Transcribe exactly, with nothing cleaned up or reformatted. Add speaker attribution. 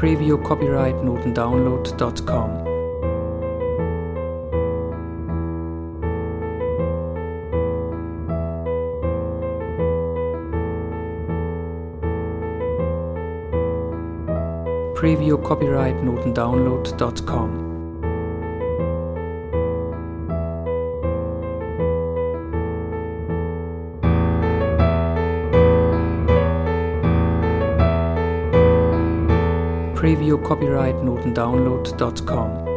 Speaker 1: Preview copyright notendownload dot com. Preview copyright notendownload dot com. Preview copyright notendownload dot com.